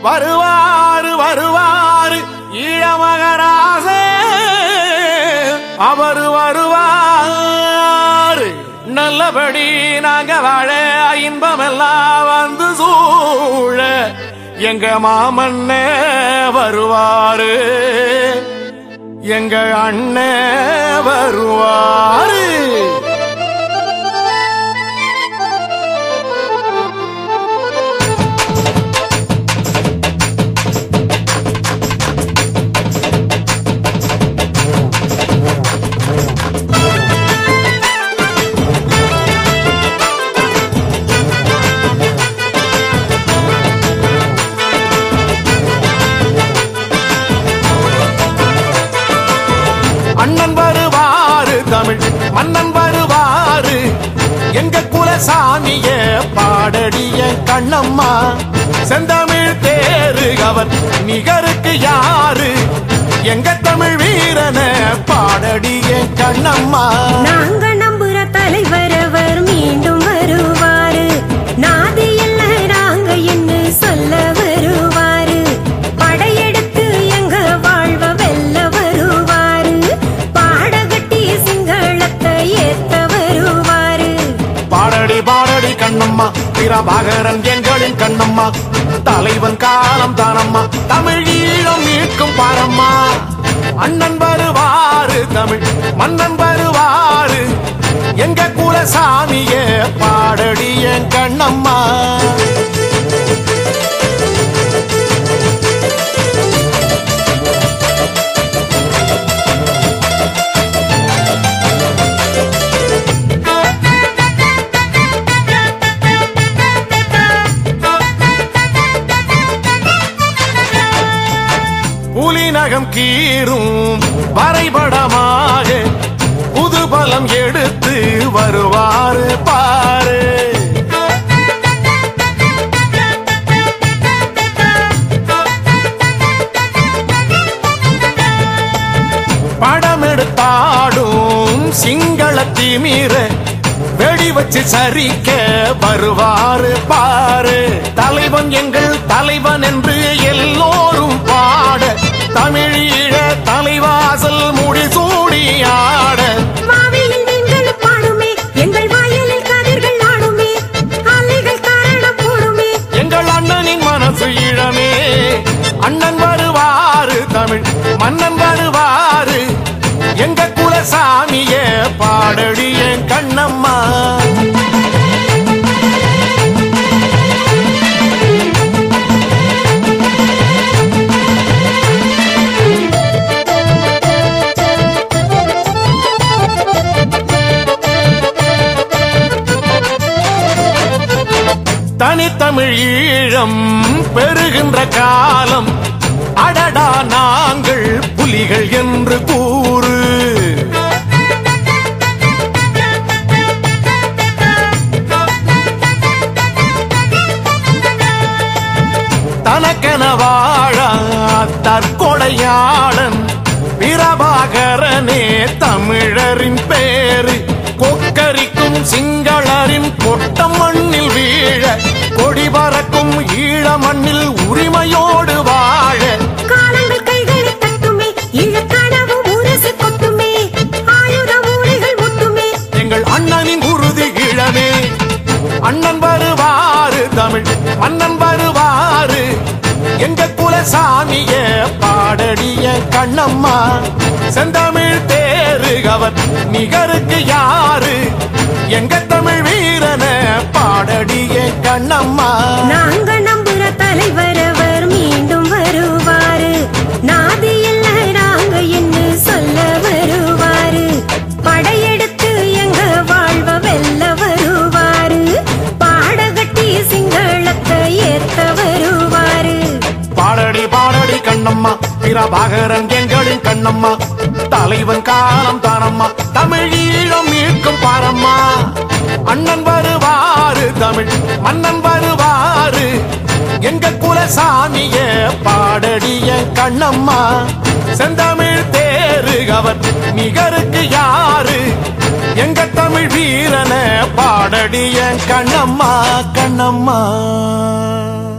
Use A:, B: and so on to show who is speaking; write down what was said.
A: வருவாரு வருவாரு ஈழமகராசே அவர் வருவாரு நல்லபடி நாங்க வாழ இன்பமெல்லாம் வந்து சூழ எங்க மாமன்னே வருவாரு எங்க அண்ணே வருவாரு அண்ணன் வருவாரு தமிழ் மன்னன் வருவாரு எங்க குலசாமிய பாடடிய கண்ணம்மா செந்தமிழ் தேரு அவர் நிகருக்கு யாரு எங்க தமிழ் வீரன பாடடிய கண்ணம்மா
B: நாங்க நம்புற தலைவர் அவர் மீண்டும் வருவாரு நாதி இல்ல நாங்க என்ன சொல்ல வருவாரு படையெடுத்து எங்க வாழ்வ வெல்ல வருவாரு பாடகட்டி சிங்களத்தை ஏத்த வருவாரு
A: பாடடி பாடடி கண்ணம்மா பிரபாகரன் எங்களின் கண்ணம்மா தலைவன் காலம் தானம்மா தமிழ் ஈழம் மீட்கும் பாரம்மா அண்ணன் வருவாரு தமிழ் மன்னன் வருவாரு எங்க குலசாமிய பாடடிய கண்ணம்மா புலிநகம் கீரும் வரைபடமாக புது பலம் எடுத்து வருவாரு பாரு படம் எடுத்தாடும் சிங்கள திமிர வெடி வச்சு சரிக்க வருவாரு பாரு தலைவன் எங்கள் தலைவன் என்று எல்லோரும் பாட தமிழீழ தலைவாசல் முடிசூடி ஆட
B: மாவியில் நீங்கள் பாடுமே எங்கள் வாயிலில் கதிர்கள் ஆடுமே அலைகள் காரணம் போடுமே
A: எங்கள் அண்ணனின் மனசு ஈழமே அண்ணன் வருவாரு தமிழ் மன்னன் வருவாரு எங்க குலசாமிய பாடடிய கண்ணம்மா தனித்தமிழ் ஈழம் பெறுகின்ற காலம் அடடா நாங்கள் புலிகள் என்று கூறு தனக்கென வாழா தற்கொலையாளன் பிரபாகரனே தமிழரின் பேரு கொக்கரிக்கும் சிங்களரின் கொட்டம் மண்ணில் வீழ கொடி பறக்கும் ஈழ மண்ணில் உரிமையோடு வாழ
B: காலங்கள் கைகளை தட்டுமே இழக்கனவு உரசு கொட்டுமே ஆயுத மூளைகள் முட்டுமே
A: எங்கள் அண்ணனின் உறுதி ஈழமே அண்ணன் வருவாரு தமிழ் மன்னன் வருவாரு எங்க குலசாமிய பாடடிய கண்ணம்மா செந்தமிழ் தேரு அவர் நிகருக்கு யாரு எங்க தமிழ் வீரன பாடடிய கண்ணம்மா
B: நாங்க நம்புற தலைவர் அவர் மீண்டும் வருவாரு நாதி இல்ல நாங்க என்ன சொல்ல வருவாரு படையெடுத்து எங்க வாழ்வ வெல்ல வருவாரு பாடகட்டி சிங்களத்தை ஏத்த வருவாரு
A: பாடடி பாடடி கண்ணம்மா பிரபாகரன் எங்களின் கண்ணம்மா தலைவன் காலம் தானம்மா தமிழ் ஈழம் மீட்கும் பாரம்மா அண்ணன் வருவாரு தமிழ் மன்னன் வருவாரு எங்க குலசாமிய பாடடிய கண்ணம்மா செந்தமிழ் தேரு அவர் நிகருக்கு யாரு எங்க தமிழ் வீரன பாடடிய கண்ணம்மா கண்ணம்மா